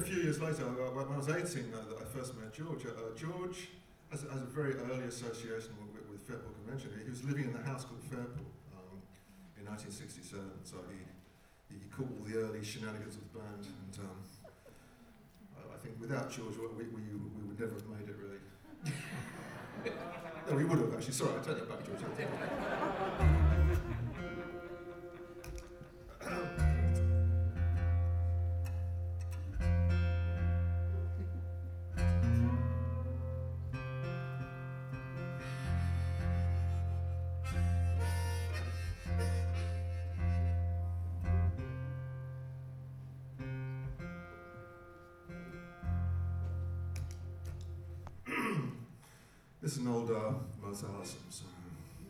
a few years later, when I was 18, that I first met George. George has a very early association with Fairport Convention. He was living in the house called Fairport in 1967, so he caught all the early shenanigans of the band, and I think without George, we would never have made it, really. No, we would have, actually. Sorry, I take that back, George. This is an old Mozart song.